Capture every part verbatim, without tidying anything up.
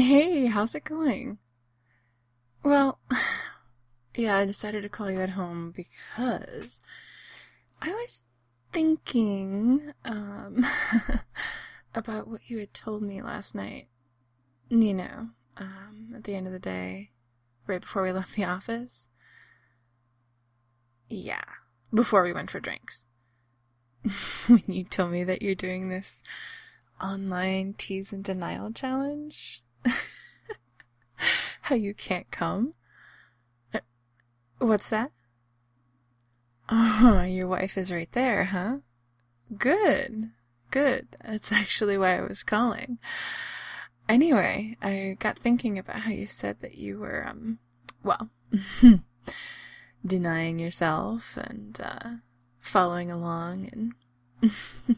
Hey, how's it going? Well, yeah, I decided to call you at home because I was thinking, um, about what you had told me last night. You know, um, at the end of the day, right before we left the office. Yeah, before we went for drinks. When you told me that you're doing this online tease and denial challenge. How you can't come? Uh, What's that? Oh, your wife is right there, huh? Good. Good. That's actually why I was calling. Anyway, I got thinking about how you said that you were, um, well, denying yourself and, uh, following along, and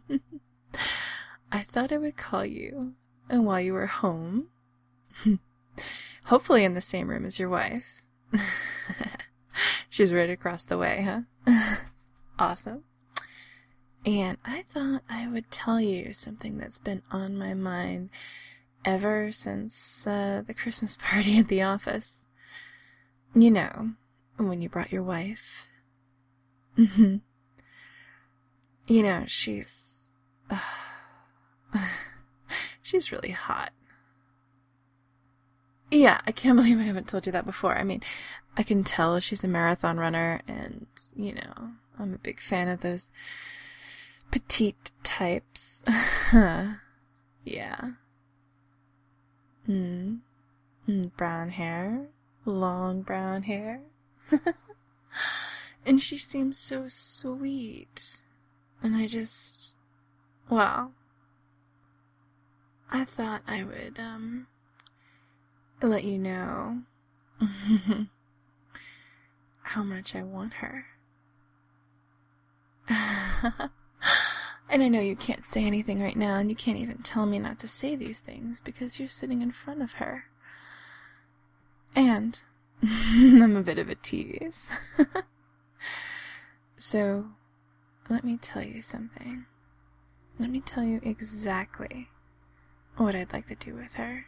I thought I would call you, and while you were home, hopefully in the same room as your wife. She's right across the way, huh? Awesome. And I thought I would tell you something that's been on my mind ever since uh, the Christmas party at the office. You know, when you brought your wife. Mm-hmm. You know, she's... Uh, she's really hot. Yeah, I can't believe I haven't told you that before. I mean, I can tell she's a marathon runner, and, you know, I'm a big fan of those petite types. Yeah. Mm. Mm, brown hair. Long brown hair. And she seems so sweet. And I just... Well... I thought I would, um... let you know... how much I want her. And I know you can't say anything right now, and you can't even tell me not to say these things because you're sitting in front of her. And I'm a bit of a tease. So, let me tell you something. Let me tell you exactly what I'd like to do with her.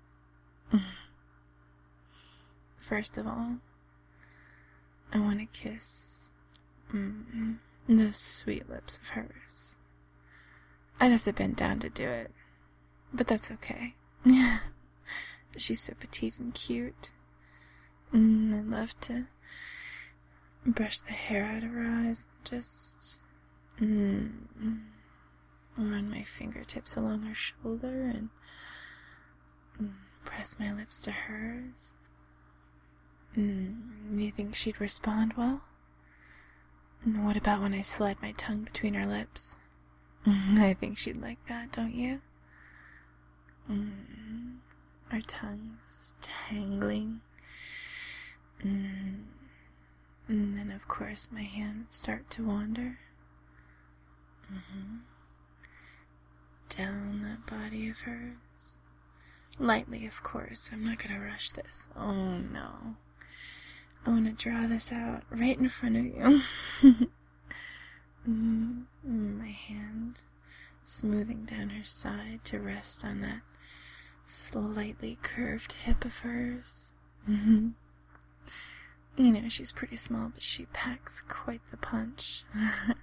First of all, I want to kiss mm, those sweet lips of hers. I'd have to bend down to do it, but that's okay. She's so petite and cute. Mm, I'd love to brush the hair out of her eyes and just mm, run my fingertips along her shoulder and mm, press my lips to hers. Mm, you think she'd respond well? And what about when I slide my tongue between her lips? I think she'd like that, don't you? Mm, our tongues tangling. Mm, and then, of course, my hand would start to wander. Mm-hmm. Down that body of hers. Lightly, of course. I'm not going to rush this. Oh, no. I want to draw this out right in front of you. mm, my hand smoothing down her side to rest on that slightly curved hip of hers. Mm-hmm. You know, she's pretty small, but she packs quite the punch. mm,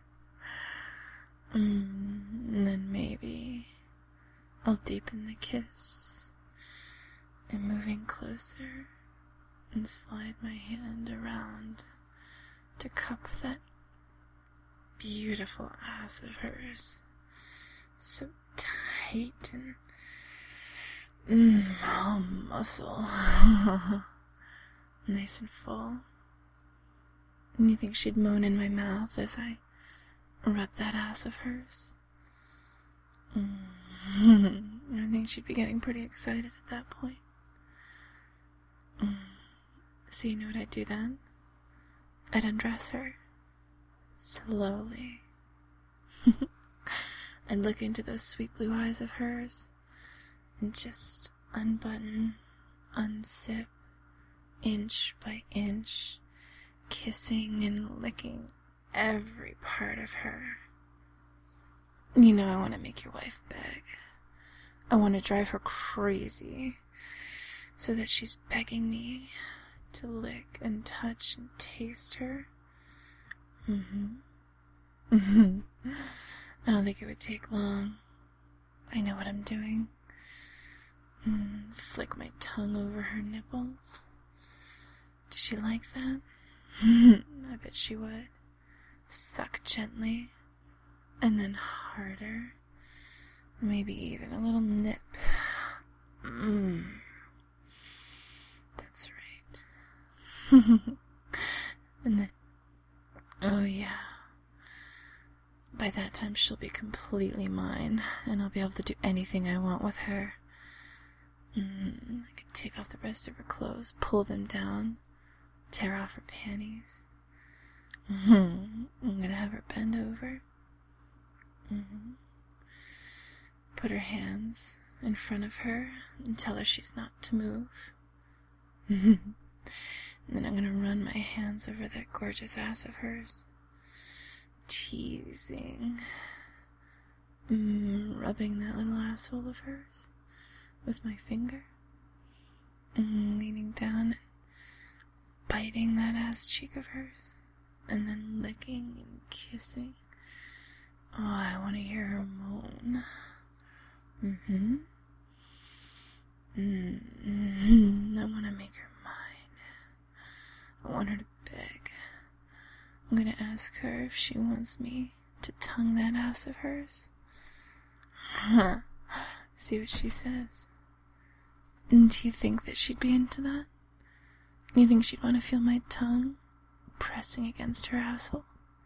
and then maybe I'll deepen the kiss and moving closer and slide my hand around to cup that beautiful ass of hers. So tight and mm, all muscle. Nice and full. And you think she'd moan in my mouth as I rub that ass of hers? Mm. I think she'd be getting pretty excited at that point. Mm. So you know what I'd do then? I'd undress her. Slowly. I'd look into those sweet blue eyes of hers and just unbutton, unzip, inch by inch, kissing and licking every part of her. You know I want to make your wife beg. I want to drive her crazy. so that she's begging me to lick and touch and taste her. Mm-hmm. Mm-hmm. I don't think it would take long. I know what I'm doing. Mm, flick my tongue over her nipples. Does she like that? I bet she would. Suck gently, and then harder. Maybe even a little nip. Mmm. That's right. And then, oh yeah. By that time she'll be completely mine, and I'll be able to do anything I want with her. Mm, I could take off the rest of her clothes, pull them down, tear off her panties. Mm-hmm. I'm gonna have her bend over. Mm-hmm. Put her hands in front of her and tell her she's not to move. And then I'm gonna run my hands over that gorgeous ass of hers. Teasing. Mm, rubbing that little asshole of hers with my finger. Mm, leaning down and biting that ass cheek of hers. And then licking and kissing. Oh, I want to hear her moan. Mm-hmm. Mm-hmm. I want to make her mine. I want her to beg. I'm going to ask her if she wants me to tongue that ass of hers. See what she says. Do you think that she'd be into that? You think she'd want to feel my tongue pressing against her asshole?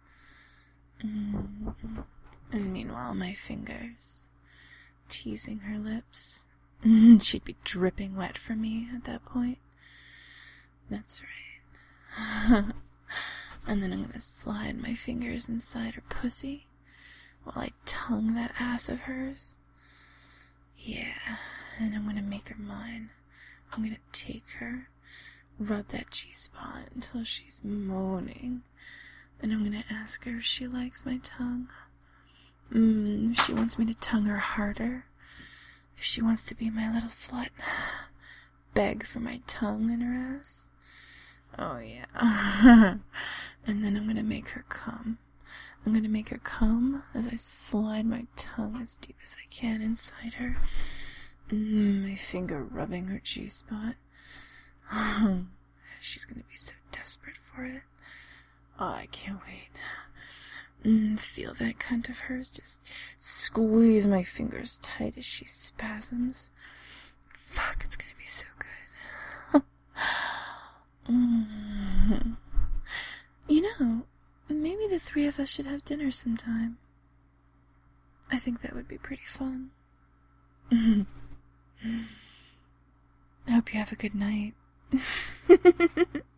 Mm. And meanwhile, my fingers teasing her lips. She'd be dripping wet for me at that point. That's right. And then I'm gonna slide my fingers inside her pussy while I tongue that ass of hers. Yeah, and I'm gonna make her mine. I'm gonna take her, rub that G-spot until she's moaning. And I'm gonna ask her if she likes my tongue. Mm, if she wants me to tongue her harder. If she wants to be my little slut. Beg for my tongue in her ass. Oh yeah. And then I'm gonna make her come. I'm gonna make her come as I slide my tongue as deep as I can inside her. Mm, my finger rubbing her G-spot. She's gonna be so desperate for it. Oh, I can't wait. Mm, feel that cunt of hers just squeeze my fingers tight as she spasms. Fuck, it's gonna be so good. mm. You know, maybe the three of us should have dinner sometime. I think that would be pretty fun. I hope you have a good night.